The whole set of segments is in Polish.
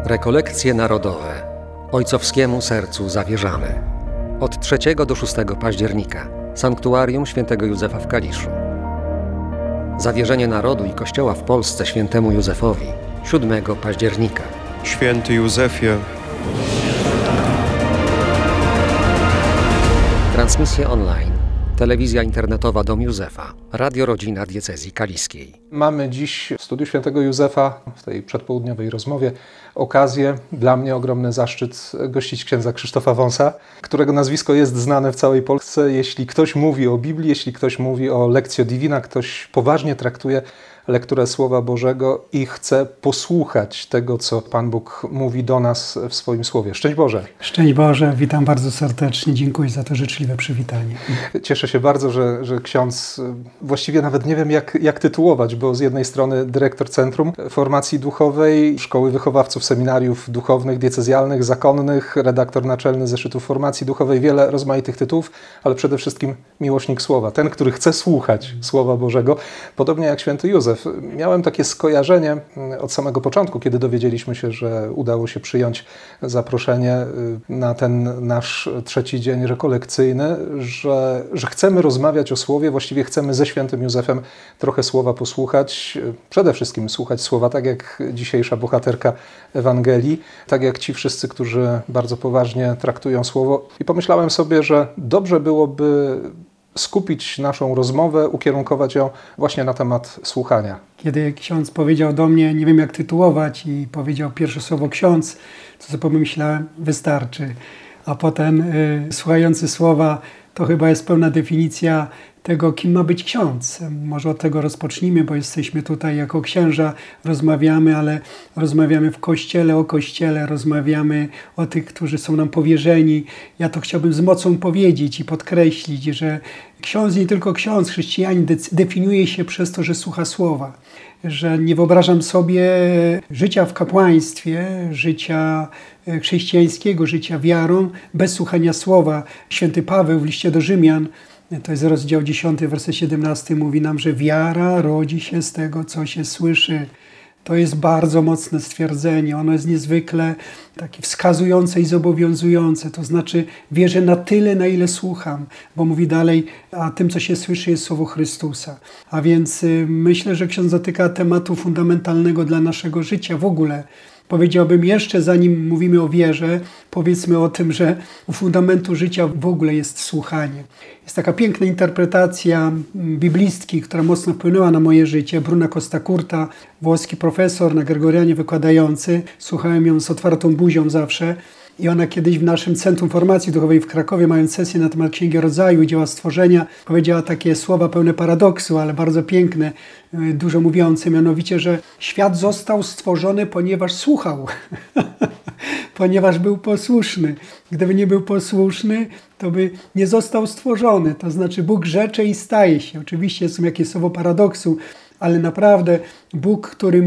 Rekolekcje narodowe. Ojcowskiemu sercu zawierzamy. Od 3 do 6 października. Sanktuarium Świętego Józefa w Kaliszu. Zawierzenie narodu i Kościoła w Polsce Świętemu Józefowi 7 października. Święty Józefie. Transmisje online. Telewizja internetowa Dom Józefa. Radio Rodzina Diecezji Kaliskiej. Mamy dziś w studiu Świętego Józefa, w tej przedpołudniowej rozmowie, okazję, dla mnie ogromny zaszczyt gościć księdza Krzysztofa Wąsa, którego nazwisko jest znane w całej Polsce. Jeśli ktoś mówi o Biblii, jeśli ktoś mówi o Lectio Divina, ktoś poważnie traktuje lekturę Słowa Bożego i chce posłuchać tego, co Pan Bóg mówi do nas w swoim Słowie. Szczęść Boże! Szczęść Boże, witam bardzo serdecznie, dziękuję za to życzliwe przywitanie. Cieszę się bardzo, że ksiądz, właściwie nawet nie wiem jak tytułować, bo z jednej strony dyrektor Centrum Formacji Duchowej, Szkoły Wychowawców, Seminariów Duchownych, Diecezjalnych, Zakonnych, redaktor naczelny Zeszytów Formacji Duchowej, wiele rozmaitych tytułów, ale przede wszystkim miłośnik Słowa, ten, który chce słuchać Słowa Bożego, podobnie jak święty Józef. Miałem takie skojarzenie od samego początku, kiedy dowiedzieliśmy się, że udało się przyjąć zaproszenie na ten nasz 3. dzień rekolekcyjny, że chcemy rozmawiać o Słowie, właściwie chcemy ze świętym Józefem trochę Słowa posłuchać, przede wszystkim słuchać Słowa, tak jak dzisiejsza bohaterka Ewangelii, tak jak ci wszyscy, którzy bardzo poważnie traktują Słowo. I pomyślałem sobie, że dobrze byłoby skupić naszą rozmowę, ukierunkować ją właśnie na temat słuchania. Kiedy ksiądz powiedział do mnie, nie wiem jak tytułować, i powiedział pierwsze słowo ksiądz, to sobie pomyślałem, wystarczy. A potem słuchający słowa, to chyba jest pełna definicja tego, kim ma być ksiądz. Może od tego rozpocznijmy, bo jesteśmy tutaj jako księża, rozmawiamy, ale rozmawiamy w Kościele, o Kościele, rozmawiamy o tych, którzy są nam powierzeni. Ja to chciałbym z mocą powiedzieć i podkreślić, że ksiądz, nie tylko ksiądz, chrześcijanin definiuje się przez to, że słucha słowa. Że nie wyobrażam sobie życia w kapłaństwie, życia chrześcijańskiego, życia wiarą, bez słuchania słowa. Święty Paweł w liście do Rzymian, to jest rozdział 10, werset 17, mówi nam, że wiara rodzi się z tego, co się słyszy. To jest bardzo mocne stwierdzenie. Ono jest niezwykle takie wskazujące i zobowiązujące. To znaczy wierzę na tyle, na ile słucham, bo mówi dalej, a tym, co się słyszy, jest słowo Chrystusa. A więc myślę, że ksiądz dotyka tematu fundamentalnego dla naszego życia w ogóle. Powiedziałbym jeszcze, zanim mówimy o wierze, powiedzmy o tym, że u fundamentu życia w ogóle jest słuchanie. Jest taka piękna interpretacja biblistki, która mocno wpłynęła na moje życie. Bruna Costa Curta, włoski profesor na Gregorianie wykładający. Słuchałem ją z otwartą buzią zawsze. I ona kiedyś w naszym Centrum Formacji Duchowej w Krakowie, mając sesję na temat Księgi Rodzaju i dzieła stworzenia, powiedziała takie słowa pełne paradoksu, ale bardzo piękne, dużo mówiące, mianowicie, że świat został stworzony, ponieważ słuchał, ponieważ był posłuszny. Gdyby nie był posłuszny, to by nie został stworzony. To znaczy Bóg rzecze i staje się. Oczywiście jest jakieś słowo paradoksu, ale naprawdę Bóg, który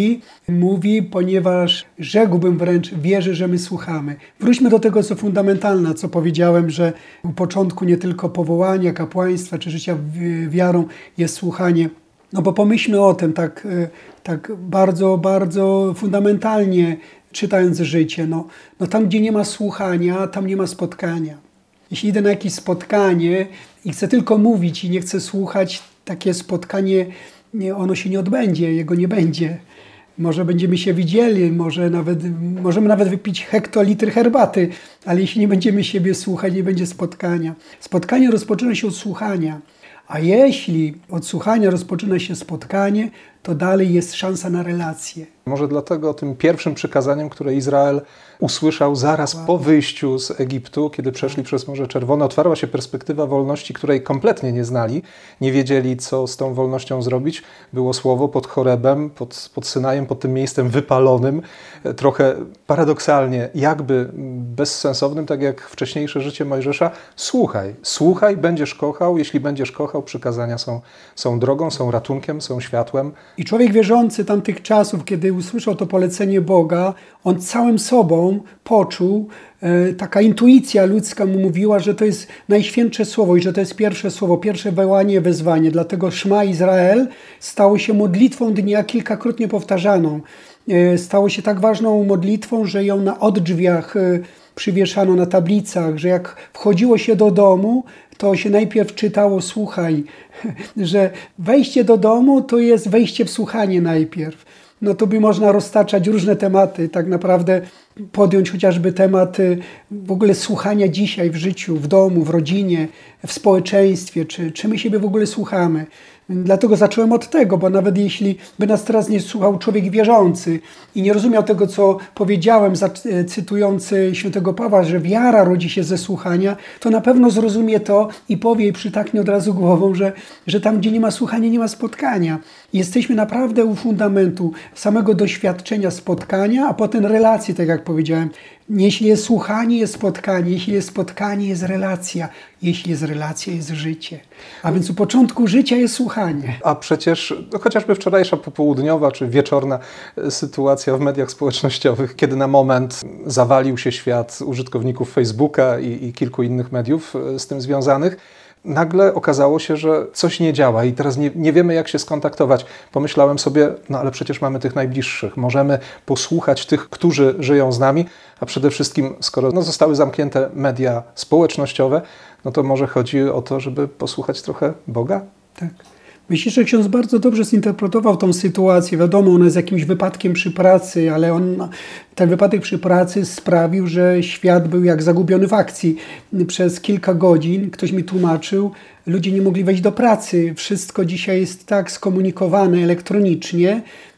mówi, ponieważ rzekłbym wręcz, wierzy, że my słuchamy. Wróćmy do tego, co fundamentalne, co powiedziałem, że u początku nie tylko powołania, kapłaństwa czy życia wiarą jest słuchanie. No bo pomyślmy o tym tak bardzo, bardzo fundamentalnie, czytając życie. No tam, gdzie nie ma słuchania, tam nie ma spotkania. Jeśli idę na jakieś spotkanie i chcę tylko mówić i nie chcę słuchać, takie spotkanie ono się nie odbędzie, jego nie będzie. Może będziemy się widzieli, możemy nawet wypić hektolitr herbaty, ale jeśli nie będziemy siebie słuchać, nie będzie spotkania. Spotkanie rozpoczyna się od słuchania, a jeśli od słuchania rozpoczyna się spotkanie, to dalej jest szansa na relacje. Może dlatego tym pierwszym przykazaniem, które Izrael usłyszał zaraz po wyjściu z Egiptu, kiedy przeszli przez Morze Czerwone, otwarła się perspektywa wolności, której kompletnie nie znali, nie wiedzieli, co z tą wolnością zrobić. Było słowo pod Chorebem, pod Synajem, pod tym miejscem wypalonym, trochę paradoksalnie, jakby bezsensownym, tak jak wcześniejsze życie Mojżesza. Słuchaj, będziesz kochał, jeśli będziesz kochał, przykazania są drogą, są ratunkiem, są światłem. I człowiek wierzący tamtych czasów, kiedy usłyszał to polecenie Boga, on całym sobą poczuł, taka intuicja ludzka mu mówiła, że to jest najświętsze słowo i że to jest pierwsze słowo, pierwsze wołanie, wezwanie. Dlatego Szma Izrael stało się modlitwą dnia kilkakrotnie powtarzaną. stało się tak ważną modlitwą, że ją na oddrzwiach przywieszano na tablicach, że jak wchodziło się do domu, to się najpierw czytało słuchaj, że wejście do domu to jest wejście w słuchanie najpierw. No to by można roztaczać różne tematy, tak naprawdę podjąć chociażby temat w ogóle słuchania dzisiaj w życiu, w domu, w rodzinie, w społeczeństwie, czy my siebie w ogóle słuchamy. Dlatego zacząłem od tego, bo nawet jeśli by nas teraz nie słuchał człowiek wierzący i nie rozumiał tego, co powiedziałem, cytujący świętego Pawła, że wiara rodzi się ze słuchania, to na pewno zrozumie to i powie i przytaknie od razu głową, że tam, gdzie nie ma słuchania, nie ma spotkania. Jesteśmy naprawdę u fundamentu samego doświadczenia spotkania, a potem relacji, tak jak powiedziałem. Jeśli jest słuchanie, jest spotkanie. Jeśli jest spotkanie, jest relacja. Jeśli jest relacja, jest życie. A więc u początku życia jest słuchanie. A przecież chociażby wczorajsza popołudniowa czy wieczorna sytuacja w mediach społecznościowych, kiedy na moment zawalił się świat użytkowników Facebooka i kilku innych mediów z tym związanych, nagle okazało się, że coś nie działa i teraz nie wiemy, jak się skontaktować. Pomyślałem sobie, no ale przecież mamy tych najbliższych. Możemy posłuchać tych, którzy żyją z nami, a przede wszystkim, skoro zostały zamknięte media społecznościowe, no to może chodzi o to, żeby posłuchać trochę Boga? Tak. Myślę, że ksiądz bardzo dobrze zinterpretował tą sytuację. Wiadomo, ona jest jakimś wypadkiem przy pracy, ale ten wypadek przy pracy sprawił, że świat był jak zagubiony w akcji. Przez kilka godzin, ktoś mi tłumaczył, ludzie nie mogli wejść do pracy. Wszystko dzisiaj jest tak skomunikowane elektronicznie,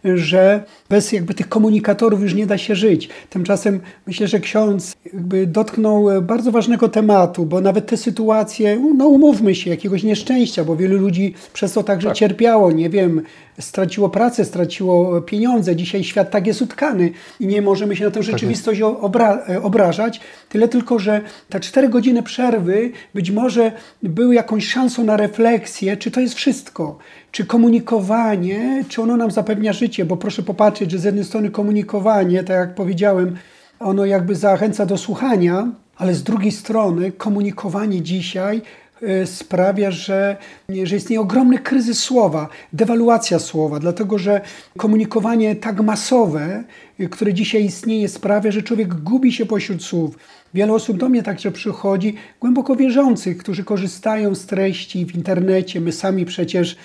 że bez jakby tych komunikatorów już nie da się żyć. Tymczasem myślę, że ksiądz jakby dotknął bardzo ważnego tematu, bo nawet te sytuacje, no umówmy się, jakiegoś nieszczęścia, bo wielu ludzi przez to także cierpiało, nie wiem, straciło pracę, straciło pieniądze. Dzisiaj świat tak jest utkany i nie możemy się na tę rzeczywistość obrażać. Tyle tylko, że te 4 godziny przerwy być może były jakąś szansą na refleksję, czy to jest wszystko. Czy komunikowanie, czy ono nam zapewnia życie? Bo proszę popatrzeć, że z jednej strony komunikowanie, tak jak powiedziałem, ono jakby zachęca do słuchania, ale z drugiej strony komunikowanie dzisiaj sprawia, że istnieje ogromny kryzys słowa, dewaluacja słowa, dlatego że komunikowanie tak masowe, które dzisiaj istnieje, sprawia, że człowiek gubi się pośród słów. Wiele osób do mnie także przychodzi, głęboko wierzących, którzy korzystają z treści w internecie. My sami przecież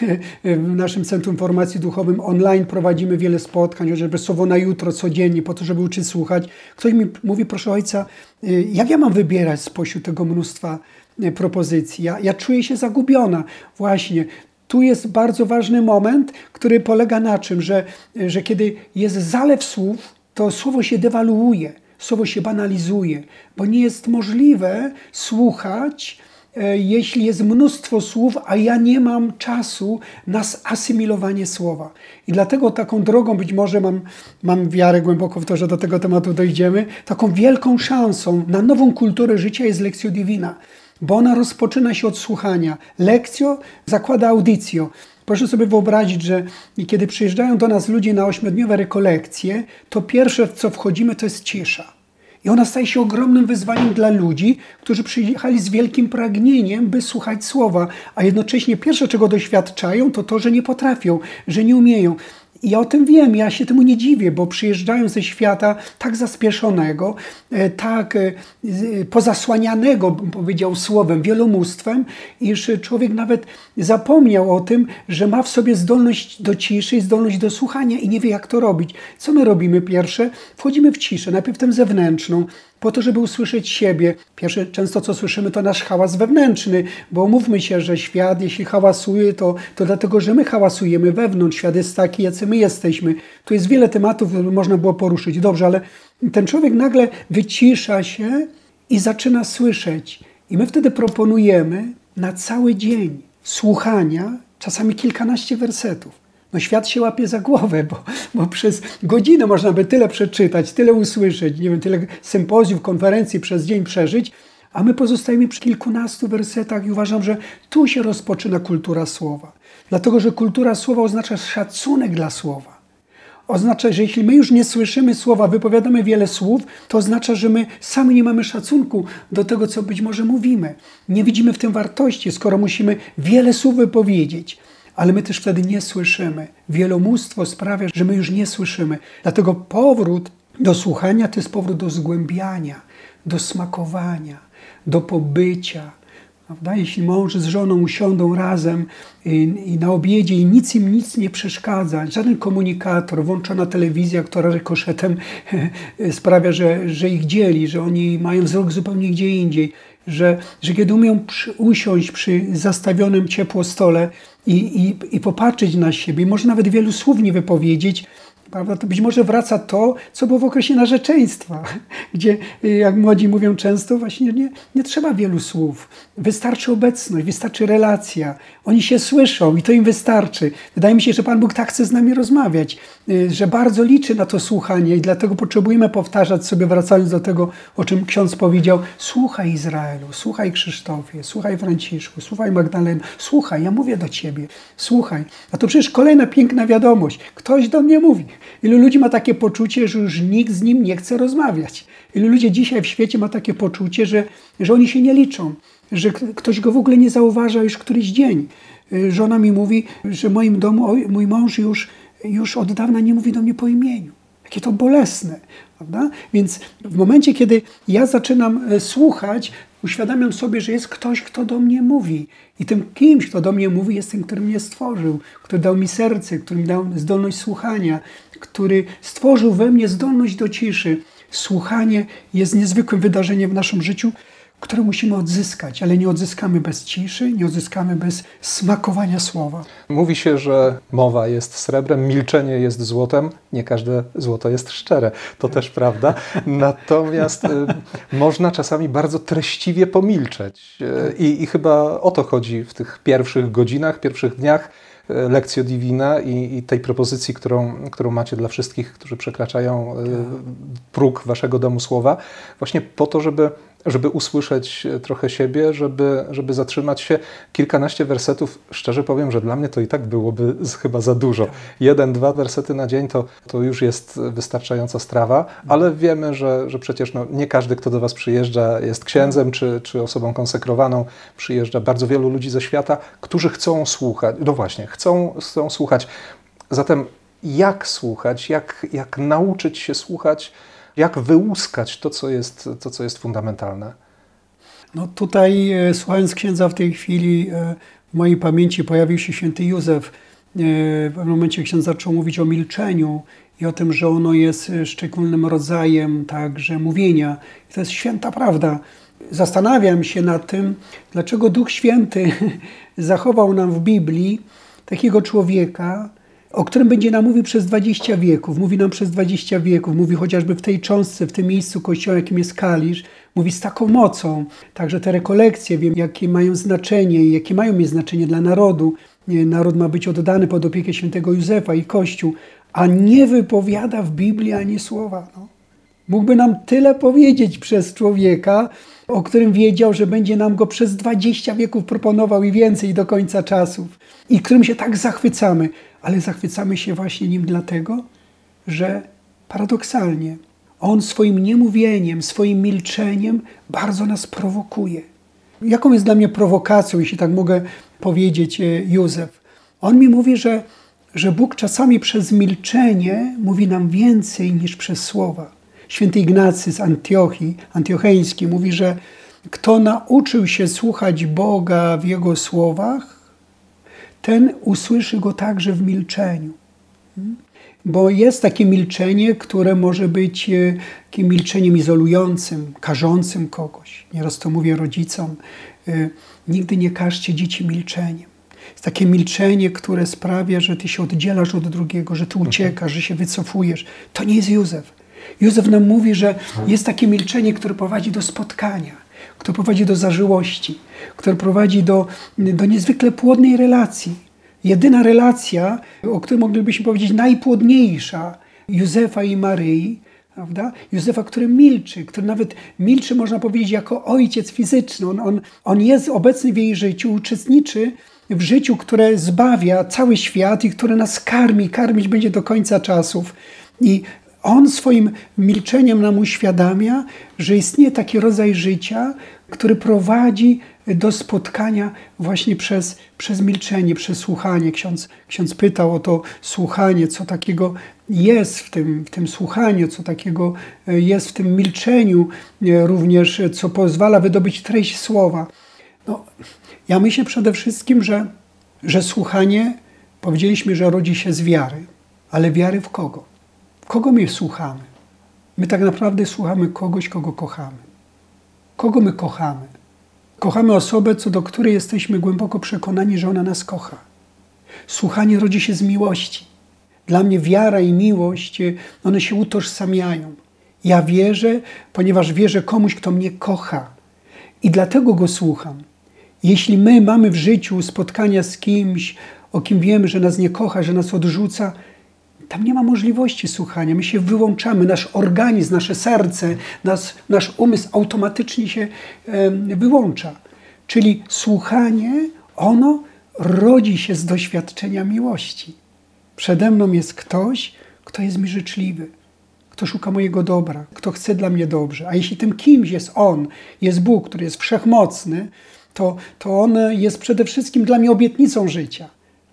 w naszym Centrum Formacji Duchowym online prowadzimy wiele spotkań, chociażby Słowo na jutro, codziennie, po to, żeby uczyć słuchać. Ktoś mi mówi, proszę ojca, jak ja mam wybierać spośród tego mnóstwa propozycji? Ja czuję się zagubiona. Właśnie. Tu jest bardzo ważny moment, który polega na czym, że kiedy jest zalew słów, to słowo się dewaluuje, słowo się banalizuje, bo nie jest możliwe słuchać, jeśli jest mnóstwo słów, a ja nie mam czasu na asymilowanie słowa. I dlatego taką drogą, być może mam wiarę głęboko w to, że do tego tematu dojdziemy, taką wielką szansą na nową kulturę życia jest Lectio Divina, bo ona rozpoczyna się od słuchania. Lectio zakłada auditio. Proszę sobie wyobrazić, że kiedy przyjeżdżają do nas ludzie na 8-dniowe rekolekcje, to pierwsze, w co wchodzimy, to jest cisza. I ona staje się ogromnym wyzwaniem dla ludzi, którzy przyjechali z wielkim pragnieniem, by słuchać słowa, a jednocześnie pierwsze, czego doświadczają, to, że nie potrafią, że nie umieją. I ja o tym wiem, ja się temu nie dziwię, bo przyjeżdżają ze świata tak zaspieszonego, tak pozasłanianego, bym powiedział, słowem, wielomóstwem, iż człowiek nawet zapomniał o tym, że ma w sobie zdolność do ciszy i zdolność do słuchania i nie wie, jak to robić. Co my robimy pierwsze? Wchodzimy w ciszę, najpierw tę zewnętrzną, po to, żeby usłyszeć siebie. Pierwsze, często co słyszymy, to nasz hałas wewnętrzny, bo umówmy się, że świat, jeśli hałasuje, to dlatego, że my hałasujemy wewnątrz. Świat jest taki, jacy my jesteśmy. Tu jest wiele tematów, które można było poruszyć. Dobrze, ale ten człowiek nagle wycisza się i zaczyna słyszeć. I my wtedy proponujemy na cały dzień słuchania, czasami kilkanaście wersetów. No świat się łapie za głowę, bo przez godzinę można by tyle przeczytać, tyle usłyszeć, nie wiem, tyle sympozjów, konferencji przez dzień przeżyć, a my pozostajemy przy kilkunastu wersetach i uważam, że tu się rozpoczyna kultura słowa. Dlatego, że kultura słowa oznacza szacunek dla słowa. Oznacza, że jeśli my już nie słyszymy słowa, wypowiadamy wiele słów, to oznacza, że my sami nie mamy szacunku do tego, co być może mówimy. Nie widzimy w tym wartości, skoro musimy wiele słów wypowiedzieć. ale my też wtedy nie słyszymy. Wielomóstwo sprawia, że my już nie słyszymy. Dlatego powrót do słuchania to jest powrót do zgłębiania, do smakowania, do pobycia. Prawda? Jeśli mąż z żoną usiądą razem i na obiedzie i nic im nie przeszkadza, żaden komunikator, włączona telewizja, która rykoszetem sprawia, że ich dzieli, że oni mają wzrok zupełnie gdzie indziej, że kiedy umieją usiąść przy zastawionym ciepło stole i popatrzeć na siebie, może nawet wielu słów nie wypowiedzieć, prawda? To być może wraca to, co było w okresie narzeczeństwa, gdzie, jak młodzi mówią często, właśnie nie trzeba wielu słów. Wystarczy obecność, wystarczy relacja. Oni się słyszą i to im wystarczy. Wydaje mi się, że Pan Bóg tak chce z nami rozmawiać, że bardzo liczy na to słuchanie i dlatego potrzebujemy powtarzać sobie, wracając do tego, o czym ksiądz powiedział, słuchaj Izraelu, słuchaj Krzysztofie, słuchaj Franciszku, słuchaj Magdaleno, słuchaj, ja mówię do Ciebie, słuchaj. A to przecież kolejna piękna wiadomość. Ktoś do mnie mówi. Ilu ludzi ma takie poczucie, że już nikt z nim nie chce rozmawiać. Ilu ludzi dzisiaj w świecie ma takie poczucie, że oni się nie liczą, że ktoś go w ogóle nie zauważa już któryś dzień. Żona mi mówi, że w moim domu mój mąż już od dawna nie mówi do mnie po imieniu. Jakie to bolesne, prawda? Więc w momencie, kiedy ja zaczynam słuchać, uświadamiam sobie, że jest ktoś, kto do mnie mówi. I tym kimś, kto do mnie mówi, jest tym, który mnie stworzył, który dał mi serce, który mi dał zdolność słuchania, który stworzył we mnie zdolność do ciszy. Słuchanie jest niezwykłym wydarzeniem w naszym życiu, które musimy odzyskać, ale nie odzyskamy bez ciszy, nie odzyskamy bez smakowania słowa. Mówi się, że mowa jest srebrem, milczenie jest złotem. Nie każde złoto jest szczere. To też prawda. Natomiast można czasami bardzo treściwie pomilczeć. I chyba o to chodzi w tych pierwszych godzinach, pierwszych dniach Lectio Divina i tej propozycji, którą macie dla wszystkich, którzy przekraczają próg waszego domu słowa. Właśnie po to, żeby usłyszeć trochę siebie, żeby zatrzymać się. Kilkanaście wersetów, szczerze powiem, że dla mnie to i tak byłoby chyba za dużo. 1-2 wersety na dzień to już jest wystarczająca strawa, ale wiemy, że przecież nie każdy, kto do was przyjeżdża, jest księdzem czy osobą konsekrowaną. Przyjeżdża bardzo wielu ludzi ze świata, którzy chcą słuchać. No właśnie, chcą słuchać. Zatem jak słuchać, jak nauczyć się słuchać, jak wyłuskać to, co jest fundamentalne? No tutaj, słuchając księdza w tej chwili, w mojej pamięci pojawił się święty Józef. W pewnym momencie ksiądz zaczął mówić o milczeniu i o tym, że ono jest szczególnym rodzajem także mówienia. I to jest święta prawda. Zastanawiam się nad tym, dlaczego Duch Święty zachował nam w Biblii takiego człowieka, o którym będzie nam mówił przez 20 wieków. Mówi nam przez 20 wieków. Mówi chociażby w tej cząstce, w tym miejscu kościoła, jakim jest Kalisz. Mówi z taką mocą. Także te rekolekcje, wiem, jakie mają znaczenie i jakie mają mieć znaczenie dla narodu. Naród ma być oddany pod opiekę świętego Józefa i Kościół, a nie wypowiada w Biblii ani słowa. No. Mógłby nam tyle powiedzieć przez człowieka, o którym wiedział, że będzie nam go przez 20 wieków proponował i więcej do końca czasów. I którym się tak zachwycamy. Ale zachwycamy się właśnie nim dlatego, że paradoksalnie on swoim niemówieniem, swoim milczeniem bardzo nas prowokuje. Jaką jest dla mnie prowokacją, jeśli tak mogę powiedzieć, Józef? On mi mówi, że Bóg czasami przez milczenie mówi nam więcej niż przez słowa. Święty Ignacy z Antiocheński mówi, że kto nauczył się słuchać Boga w Jego słowach, ten usłyszy Go także w milczeniu. Bo jest takie milczenie, które może być takim milczeniem izolującym, karzącym kogoś. Nieraz to mówię rodzicom, nigdy nie karzcie dzieci milczeniem. Jest takie milczenie, które sprawia, że ty się oddzielasz od drugiego, że ty uciekasz, że się wycofujesz. To nie jest Józef. Józef nam mówi, że jest takie milczenie, które prowadzi do spotkania, które prowadzi do zażyłości, które prowadzi do niezwykle płodnej relacji. Jedyna relacja, o której moglibyśmy powiedzieć najpłodniejsza Józefa i Maryi, prawda? Józefa, który milczy, który nawet milczy, można powiedzieć, jako ojciec fizyczny. On jest obecny w jej życiu, uczestniczy w życiu, które zbawia cały świat i które nas karmić będzie do końca czasów. I on swoim milczeniem nam uświadamia, że istnieje taki rodzaj życia, który prowadzi do spotkania właśnie przez milczenie, przez słuchanie. Ksiądz pytał o to słuchanie, co takiego jest w tym słuchaniu, co takiego jest w tym milczeniu również, co pozwala wydobyć treść słowa. No, ja myślę przede wszystkim, że słuchanie, powiedzieliśmy, że rodzi się z wiary. Ale wiary w kogo? W kogo my słuchamy? My tak naprawdę słuchamy kogoś, kogo kochamy. Kogo my kochamy? Kochamy osobę, co do której jesteśmy głęboko przekonani, że ona nas kocha. Słuchanie rodzi się z miłości. Dla mnie wiara i miłość, one się utożsamiają. Ja wierzę, ponieważ wierzę komuś, kto mnie kocha. I dlatego go słucham. Jeśli my mamy w życiu spotkania z kimś, o kim wiemy, że nas nie kocha, że nas odrzuca, tam nie ma możliwości słuchania. My się wyłączamy, nasz organizm, nasze serce, nasz umysł automatycznie się wyłącza. Czyli słuchanie, ono rodzi się z doświadczenia miłości. Przede mną jest ktoś, kto jest mi życzliwy, kto szuka mojego dobra, kto chce dla mnie dobrze. A jeśli tym kimś jest On, jest Bóg, który jest wszechmocny, to On jest przede wszystkim dla mnie obietnicą życia.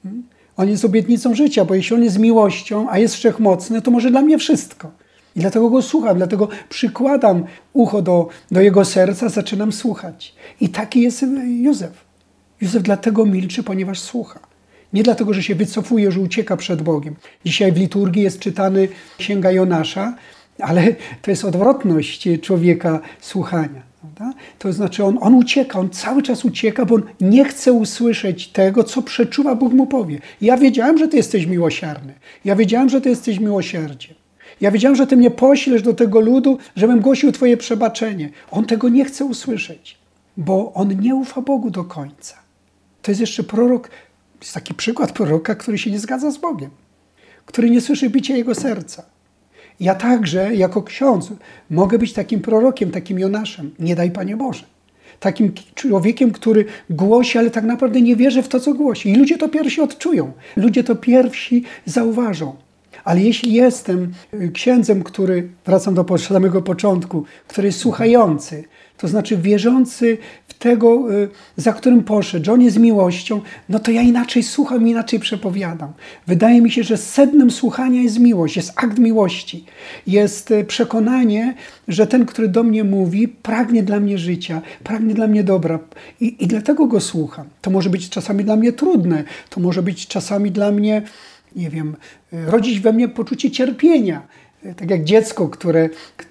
On jest obietnicą życia, bo jeśli On jest miłością, a jest wszechmocny, to może dla mnie wszystko. I dlatego Go słucham, dlatego przykładam ucho do Jego serca, zaczynam słuchać. I taki jest Józef. Józef dlatego milczy, ponieważ słucha. Nie dlatego, że się wycofuje, że ucieka przed Bogiem. Dzisiaj w liturgii jest czytany Księga Jonasza, ale to jest odwrotność człowieka słuchania. Prawda? To znaczy on ucieka, on cały czas ucieka, bo on nie chce usłyszeć tego, co przeczuwa Bóg mu powie. Ja wiedziałem, że Ty jesteś miłosierny. Ja wiedziałem, że Ty jesteś miłosierdziem. Ja wiedziałem, że Ty mnie poślesz do tego ludu, żebym głosił Twoje przebaczenie. On tego nie chce usłyszeć, bo on nie ufa Bogu do końca. To jest jeszcze prorok, jest taki przykład proroka, który się nie zgadza z Bogiem, który nie słyszy bicia jego serca. Ja także, jako ksiądz, mogę być takim prorokiem, takim Jonaszem. Nie daj, Panie Boże. Takim człowiekiem, który głosi, ale tak naprawdę nie wierzy w to, co głosi. I ludzie to pierwsi odczują. Ludzie to pierwsi zauważą. Ale jeśli jestem księdzem, który, wracam do samego początku, który jest słuchający, to znaczy wierzący w tego, za którym poszedł, że On jest miłością, no to ja inaczej słucham, inaczej przepowiadam. Wydaje mi się, że sednem słuchania jest miłość, jest akt miłości. Jest przekonanie, że ten, który do mnie mówi, pragnie dla mnie życia, pragnie dla mnie dobra. I dlatego go słucham. To może być czasami dla mnie trudne, to może być czasami dla mnie, nie wiem, rodzić we mnie poczucie cierpienia. Tak jak dziecko, które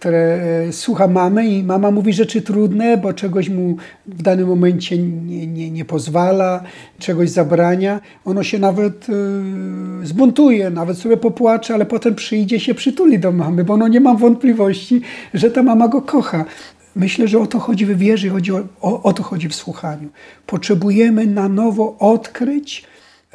słucha mamy i mama mówi rzeczy trudne, bo czegoś mu w danym momencie nie pozwala, czegoś zabrania. Ono się nawet zbuntuje, nawet sobie popłacze, ale potem przyjdzie się przytuli do mamy, bo ono nie ma wątpliwości, że ta mama go kocha. Myślę, że o to chodzi w wierze, o to chodzi w słuchaniu. Potrzebujemy na nowo odkryć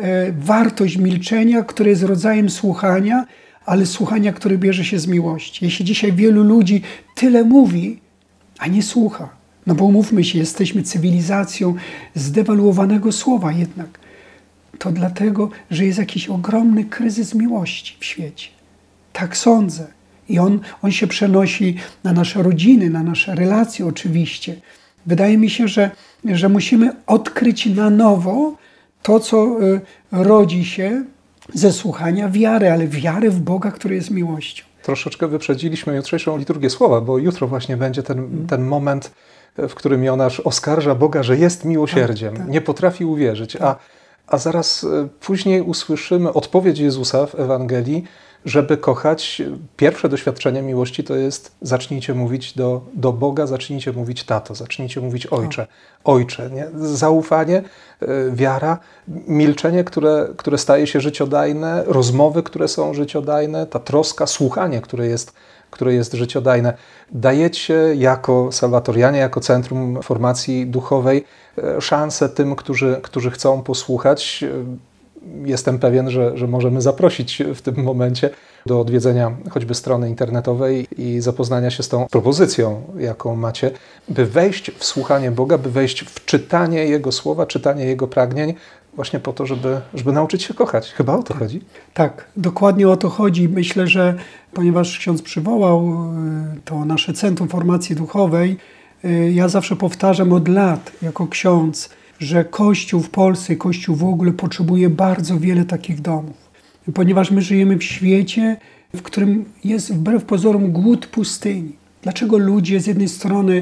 wartość milczenia, które jest rodzajem słuchania, ale słuchania, które bierze się z miłości. Jeśli dzisiaj wielu ludzi tyle mówi, a nie słucha, no bo umówmy się, jesteśmy cywilizacją zdewaluowanego słowa jednak, to dlatego, że jest jakiś ogromny kryzys miłości w świecie. Tak sądzę. I on się przenosi na nasze rodziny, na nasze relacje oczywiście. Wydaje mi się, że musimy odkryć na nowo to, co rodzi się ze słuchania wiary, ale wiary w Boga, który jest miłością. Troszeczkę wyprzedziliśmy jutrzejszą liturgię słowa, bo jutro właśnie będzie ten moment, w którym Jonasz oskarża Boga, że jest miłosierdziem. Tak. Nie potrafi uwierzyć. A zaraz później usłyszymy odpowiedź Jezusa w Ewangelii, żeby kochać. Pierwsze doświadczenie miłości to jest: zacznijcie mówić do Boga, zacznijcie mówić tato, zacznijcie mówić ojcze. Nie? Zaufanie, wiara, milczenie, które staje się życiodajne, rozmowy, które są życiodajne, ta troska, słuchanie, które jest życiodajne. Dajecie jako salwatorianie, jako Centrum Formacji Duchowej szansę tym, którzy chcą posłuchać. Jestem pewien, że możemy zaprosić w tym momencie do odwiedzenia choćby strony internetowej i zapoznania się z tą propozycją, jaką macie, by wejść w słuchanie Boga, by wejść w czytanie Jego słowa, czytanie Jego pragnień, właśnie po to, żeby nauczyć się kochać. Chyba o to chodzi? Tak, dokładnie o to chodzi. Myślę, że ponieważ ksiądz przywołał to nasze Centrum Formacji Duchowej, Ja zawsze powtarzam od lat jako ksiądz, że Kościół w Polsce, Kościół w ogóle potrzebuje bardzo wiele takich domów. Ponieważ my żyjemy w świecie, w którym jest wbrew pozorom głód pustyni. Dlaczego ludzie z jednej strony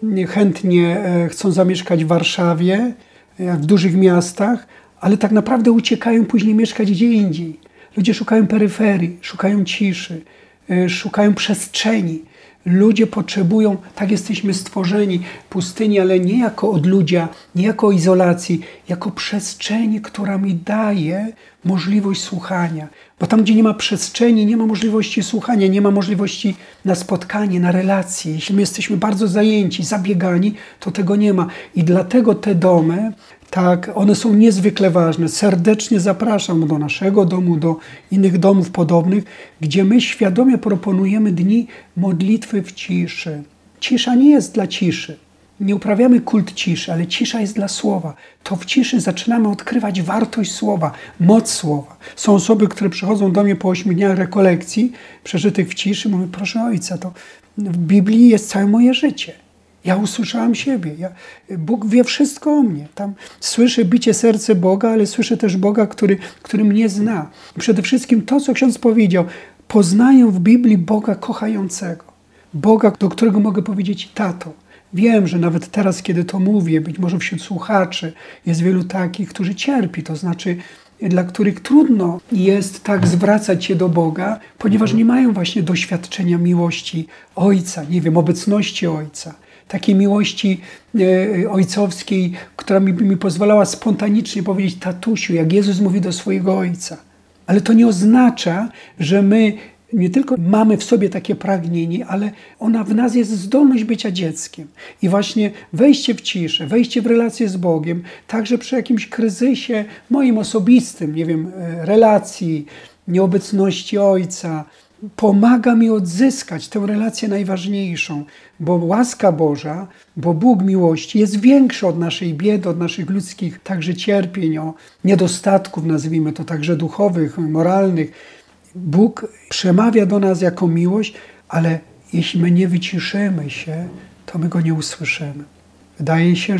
chętnie chcą zamieszkać w Warszawie, w dużych miastach, ale tak naprawdę uciekają później mieszkać gdzie indziej. Ludzie szukają peryferii, szukają ciszy, szukają przestrzeni. Ludzie potrzebują, tak jesteśmy stworzeni, pustyni, ale nie jako odludzia, nie jako izolacji, jako przestrzeni, która mi daje możliwość słuchania. Bo tam, gdzie nie ma przestrzeni, nie ma możliwości słuchania, nie ma możliwości na spotkanie, na relacje. Jeśli my jesteśmy bardzo zajęci, zabiegani, to tego nie ma. I dlatego te domy, tak, one są niezwykle ważne. Serdecznie zapraszam do naszego domu, do innych domów podobnych, gdzie my świadomie proponujemy dni modlitwy w ciszy. Cisza nie jest dla ciszy. Nie uprawiamy kult ciszy, ale cisza jest dla słowa. To w ciszy zaczynamy odkrywać wartość słowa, moc słowa. Są osoby, które przychodzą do mnie po 8 dniach rekolekcji, przeżytych w ciszy, mówią, proszę ojca, to w Biblii jest całe moje życie. Ja usłyszałam siebie. Bóg wie wszystko o mnie. Tam słyszę bicie serca Boga, ale słyszę też Boga, który mnie zna. I przede wszystkim to, co ksiądz powiedział, poznaję w Biblii Boga kochającego. Boga, do którego mogę powiedzieć tato. Wiem, że nawet teraz, kiedy to mówię, być może wśród słuchaczy jest wielu takich, którzy cierpi, to znaczy dla których trudno jest tak zwracać się do Boga, ponieważ nie mają właśnie doświadczenia miłości Ojca, nie wiem, obecności Ojca. Takiej miłości ojcowskiej, która by mi pozwalała spontanicznie powiedzieć tatusiu, jak Jezus mówi do swojego Ojca. Ale to nie oznacza, że my nie tylko mamy w sobie takie pragnienie, ale ona w nas jest zdolność bycia dzieckiem. I właśnie wejście w ciszę, wejście w relację z Bogiem, także przy jakimś kryzysie moim osobistym, nie wiem, relacji, nieobecności Ojca, pomaga mi odzyskać tę relację najważniejszą, bo łaska Boża, bo Bóg miłości jest większy od naszej biedy, od naszych ludzkich także cierpień, niedostatków, nazwijmy to także duchowych, moralnych. Bóg przemawia do nas jako miłość, ale jeśli my nie wyciszymy się, to my Go nie usłyszymy. Wydaje się,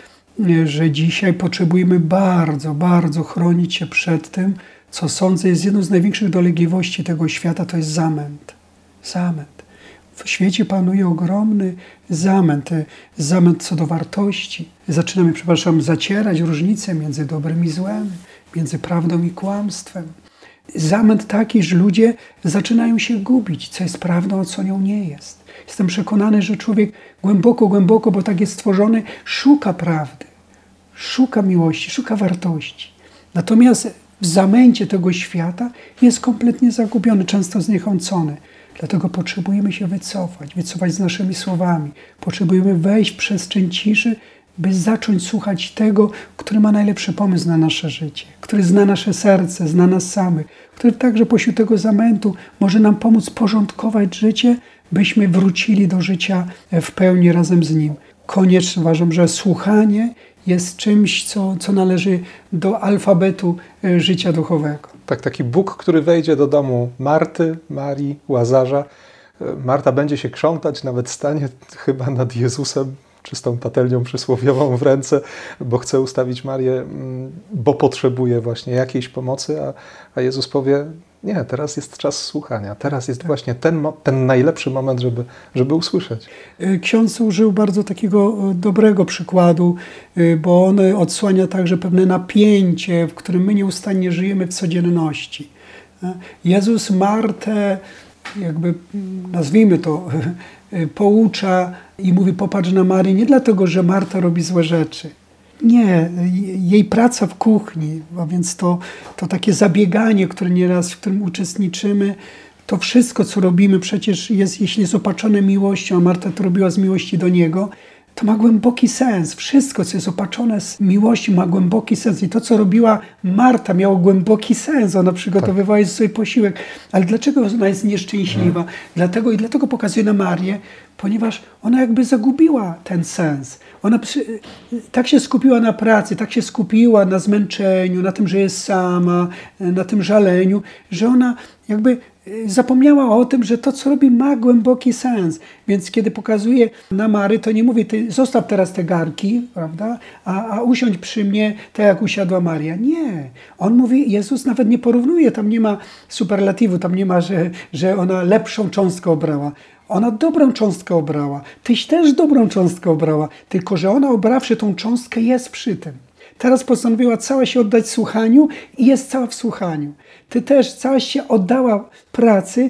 że dzisiaj potrzebujemy bardzo, bardzo chronić się przed tym, co sądzę jest jedną z największych dolegliwości tego świata, to jest zamęt. Zamęt. W świecie panuje ogromny zamęt. Zamęt co do wartości. Zaczynamy, zacierać różnice między dobrem i złem, między prawdą i kłamstwem. Zamęt taki, że ludzie zaczynają się gubić, co jest prawdą, a co nią nie jest. Jestem przekonany, że człowiek głęboko, bo tak jest stworzony, szuka prawdy, szuka miłości, szuka wartości. Natomiast w zamęcie tego świata jest kompletnie zagubiony, często zniechęcony. Dlatego potrzebujemy się wycofać z naszymi słowami. Potrzebujemy wejść w przestrzeń ciszy, by zacząć słuchać tego, który ma najlepszy pomysł na nasze życie, który zna nasze serce, zna nas samych, który także pośród tego zamętu może nam pomóc porządkować życie, byśmy wrócili do życia w pełni razem z Nim. Koniecznie uważam, że słuchanie jest czymś, co należy do alfabetu życia duchowego. Tak, taki Bóg, który wejdzie do domu Marty, Marii, Łazarza. Marta będzie się krzątać, nawet stanie chyba nad Jezusem, czystą patelnią przysłowiową w ręce, bo chce ustawić Marię, bo potrzebuje właśnie jakiejś pomocy, a Jezus powie, nie, teraz jest czas słuchania, teraz jest właśnie ten najlepszy moment, żeby usłyszeć. Ksiądz użył bardzo takiego dobrego przykładu, bo on odsłania także pewne napięcie, w którym my nieustannie żyjemy w codzienności. Jezus Martę, jakby nazwijmy to, poucza i mówi, popatrz na Marię, nie dlatego, że Marta robi złe rzeczy. Nie, jej praca w kuchni, a więc to takie zabieganie, w którym uczestniczymy, to wszystko, co robimy, przecież jeśli jest opatrzone miłością, a Marta to robiła z miłości do Niego, to ma głęboki sens. Wszystko, co jest opatrzone z miłością, ma głęboki sens. I to, co robiła Marta, miało głęboki sens. Ona przygotowywała sobie posiłek. Ale dlaczego ona jest nieszczęśliwa? Dlatego pokazuje na Marię, ponieważ ona jakby zagubiła ten sens. Ona tak się skupiła na pracy, tak się skupiła na zmęczeniu, na tym, że jest sama, na tym żaleniu, że ona jakby zapomniała o tym, że to, co robi, ma głęboki sens. Więc kiedy pokazuje na Mary, to nie mówi, ty zostaw teraz te garki, prawda, a usiądź przy mnie, tak jak usiadła Maria. Nie. On mówi, Jezus nawet nie porównuje, tam nie ma superlatywu, tam nie ma, że ona lepszą cząstkę obrała. Ona dobrą cząstkę obrała. Tyś też dobrą cząstkę obrała, tylko że ona, obrawszy tą cząstkę, jest przy tym. Teraz postanowiła cała się oddać słuchaniu i jest cała w słuchaniu. Ty też cała się oddała pracy,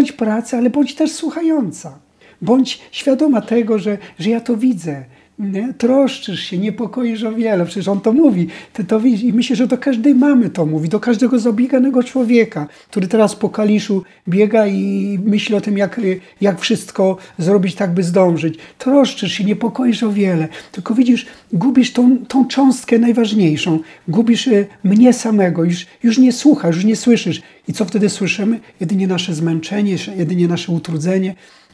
ale bądź też słuchająca. Bądź świadoma tego, że ja to widzę. Nie? Troszczysz się, niepokoisz o wiele. Przecież on to mówi. Ty to widzisz. I myślę, że do każdej mamy to mówi. Do każdego zabieganego człowieka, który teraz po Kaliszu biega i myśli o tym, jak wszystko zrobić tak, by zdążyć. Troszczysz się, niepokoisz o wiele. Tylko widzisz, gubisz tą cząstkę najważniejszą. Gubisz mnie samego. Już nie słuchasz, już nie słyszysz. I co wtedy słyszymy? Jedynie nasze zmęczenie, jedynie nasze utrudzenie.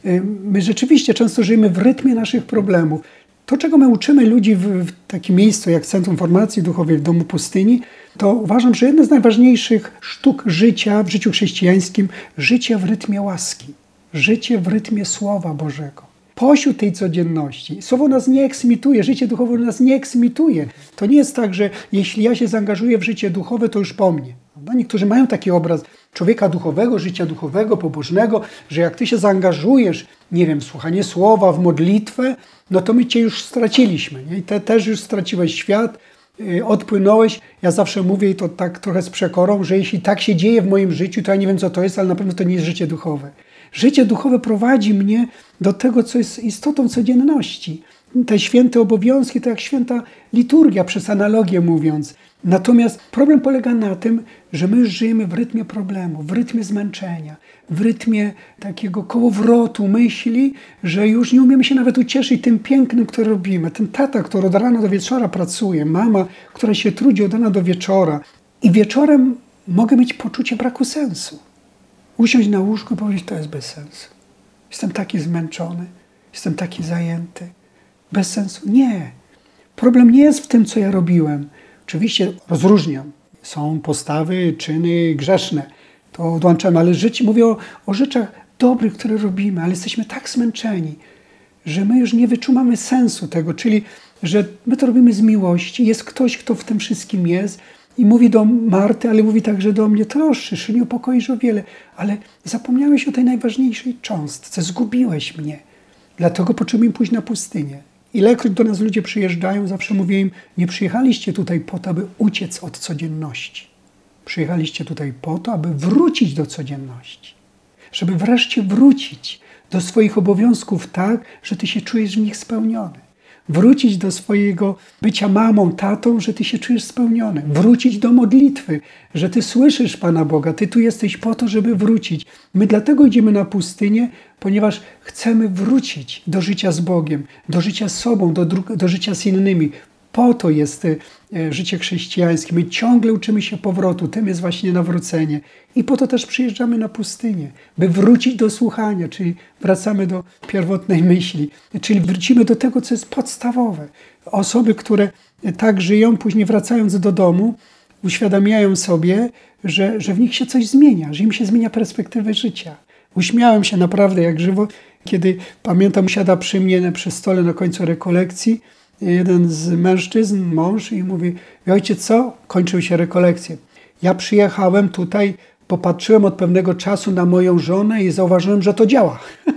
My rzeczywiście często żyjemy w rytmie naszych problemów. To, czego my uczymy ludzi w takim miejscu jak Centrum Formacji Duchowej w Domu Pustyni, to uważam, że jedna z najważniejszych sztuk życia w życiu chrześcijańskim, życie w rytmie łaski, życie w rytmie Słowa Bożego. Pośród tej codzienności. Słowo nas nie eksmituje, życie duchowe nas nie eksmituje. To nie jest tak, że jeśli ja się zaangażuję w życie duchowe, to już po mnie. Niektórzy mają taki obraz człowieka duchowego, życia duchowego, pobożnego, że jak ty się zaangażujesz, nie wiem, w słuchanie słowa, w modlitwę, no to my cię już straciliśmy. Nie? I też już straciłeś świat, odpłynąłeś. Ja zawsze mówię, i to tak trochę z przekorą, że jeśli tak się dzieje w moim życiu, to ja nie wiem, co to jest, ale na pewno to nie jest życie duchowe. Życie duchowe prowadzi mnie do tego, co jest istotą codzienności. Te święte obowiązki to jak święta liturgia, przez analogię mówiąc. Natomiast problem polega na tym, że my już żyjemy w rytmie problemu, w rytmie zmęczenia, w rytmie takiego kołowrotu myśli, że już nie umiemy się nawet ucieszyć tym pięknym, które robimy. Ten tata, który od rana do wieczora pracuje, mama, która się trudzi od rana do wieczora. I wieczorem mogę mieć poczucie braku sensu. Usiąść na łóżku i powiedzieć, to jest bez sensu. Jestem taki zmęczony, jestem taki zajęty. Bez sensu? Nie. Problem nie jest w tym, co ja robiłem. Oczywiście rozróżniam. Są postawy, czyny grzeszne. To odłączam, ale mówię o rzeczach dobrych, które robimy, ale jesteśmy tak zmęczeni, że my już nie wyczuwamy sensu tego, czyli że my to robimy z miłości. Jest ktoś, kto w tym wszystkim jest i mówi do Marty, ale mówi także do mnie, troszczysz, niepokoisz o wiele, ale zapomniałeś o tej najważniejszej cząstce, zgubiłeś mnie. Dlatego potrzebujemy pójść na pustynię. Ilekroć do nas ludzie przyjeżdżają, zawsze mówię im, nie przyjechaliście tutaj po to, aby uciec od codzienności. Przyjechaliście tutaj po to, aby wrócić do codzienności. Żeby wreszcie wrócić do swoich obowiązków tak, że ty się czujesz w nich spełniony. Wrócić do swojego bycia mamą, tatą, że ty się czujesz spełniony. Wrócić do modlitwy, że ty słyszysz Pana Boga. Ty tu jesteś po to, żeby wrócić. My dlatego idziemy na pustynię, ponieważ chcemy wrócić do życia z Bogiem, do życia z sobą, do życia z innymi. Po to jest życie chrześcijańskie. My ciągle uczymy się powrotu. Tym jest właśnie nawrócenie. I po to też przyjeżdżamy na pustynię, by wrócić do słuchania, czyli wracamy do pierwotnej myśli, czyli wrócimy do tego, co jest podstawowe. Osoby, które tak żyją, później wracając do domu, uświadamiają sobie, że w nich się coś zmienia, że im się zmienia perspektywy życia. Uśmiałem się naprawdę jak żywo, kiedy pamiętam, siada przy mnie przy stole na końcu rekolekcji jeden z mężczyzn, mąż, i mówi, ojciec, co? Kończyły się rekolekcje. Ja przyjechałem tutaj, popatrzyłem od pewnego czasu na moją żonę i zauważyłem, że to działa.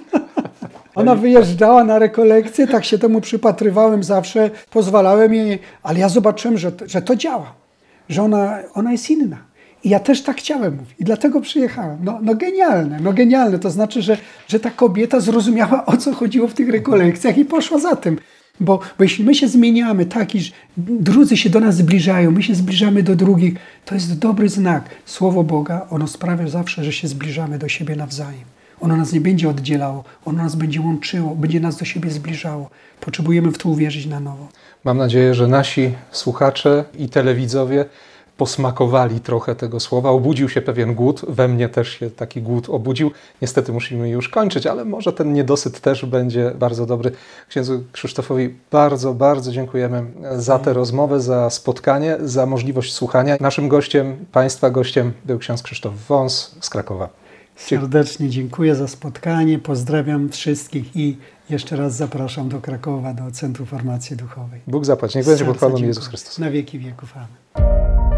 Ona wyjeżdżała na rekolekcje, tak się temu przypatrywałem zawsze, pozwalałem jej, ale ja zobaczyłem, że to działa, że ona jest inna. I ja też tak chciałem mówić. I dlatego przyjechałem. No genialne. To znaczy, że ta kobieta zrozumiała, o co chodziło w tych rekolekcjach i poszła za tym. Bo jeśli my się zmieniamy tak, iż drudzy się do nas zbliżają, my się zbliżamy do drugich, to jest dobry znak. Słowo Boga, ono sprawia zawsze, że się zbliżamy do siebie nawzajem. Ono nas nie będzie oddzielało, ono nas będzie łączyło, będzie nas do siebie zbliżało. Potrzebujemy w to uwierzyć na nowo. Mam nadzieję, że nasi słuchacze i telewidzowie posmakowali trochę tego słowa. Obudził się pewien głód. We mnie też się taki głód obudził. Niestety musimy już kończyć, ale może ten niedosyt też będzie bardzo dobry. Księdzu Krzysztofowi bardzo, bardzo dziękujemy za tę rozmowę, za spotkanie, za możliwość słuchania. Naszym gościem, Państwa gościem był ksiądz Krzysztof Wąs z Krakowa. Serdecznie dziękuję za spotkanie, pozdrawiam wszystkich i jeszcze raz zapraszam do Krakowa, do Centrum Formacji Duchowej. Bóg zapłać, niech będzie pochwalony Jezus Chrystus. Na wieki wieków. Amen.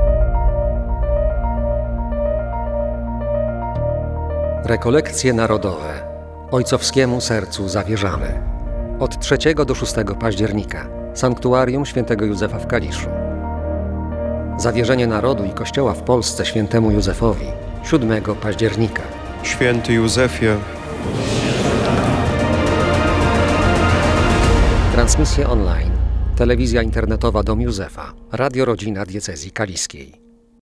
Rekolekcje narodowe Ojcowskiemu Sercu zawierzamy. Od 3 do 6 października. Sanktuarium Świętego Józefa w Kaliszu. Zawierzenie narodu i Kościoła w Polsce Świętemu Józefowi 7 października. Święty Józefie. Transmisje online. Telewizja internetowa Dom Józefa. Radio Rodzina Diecezji Kaliskiej.